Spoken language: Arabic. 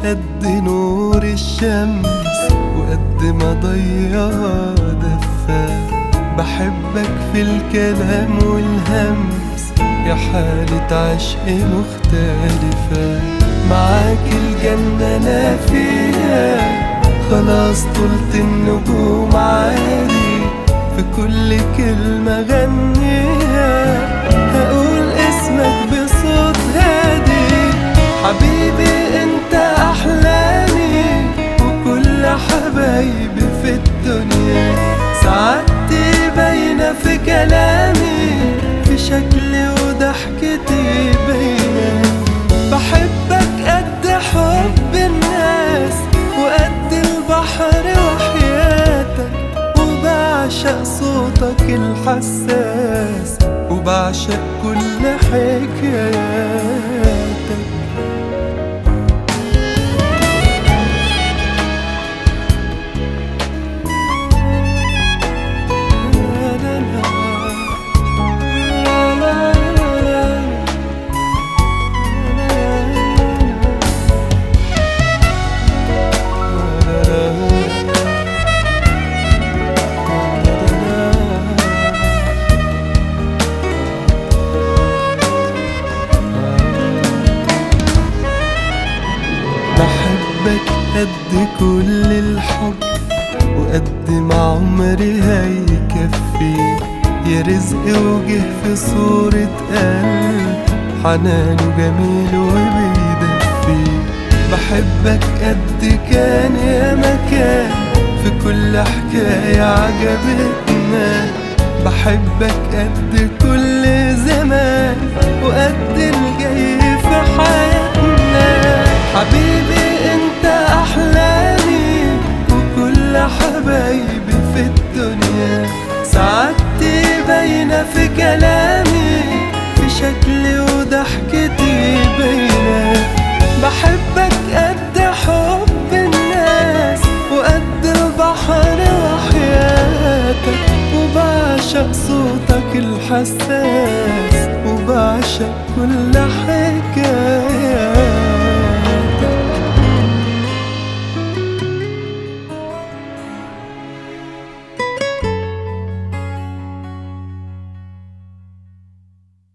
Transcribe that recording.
قد نور الشمس وقد ما ضيها دفا. بحبك في الكلام والهمس، يا حالة عشق مختلفة. معاك الجنة أنا فيها، خلاص طلت النجوم عادي. في كل كلمة غنيها هقول اسمك بصوت هادي. حبيبي انت احلامي وكل حبايبي في الدنيا. سعادتي باينة في كلامي، في شكلي وضحكتي باينة. بحبك قد حب الناس وقد البحر وحياتك، وبعشق صوتك الحساس وبعشق كل حكاياتك. بحبك قد كل الحب وقد ما عمري هيكفي. يا رزق وجه في صورة قلب، حنانه جميل وبيدفي. بحبك قد كان يا مكان في كل حكاية عجبتنا. بحبك قد كل زمان وقد الجاي في حياتنا. حبيبي انت احلامي وكل حبايبي في الدنيا. سعادتي باينة في كلامي، في شكلي وضحكتي باينة. بحبك قد حب الناس وقد البحر وحياتك، وبعشق صوتك الحساس وبعشق كل حكاية.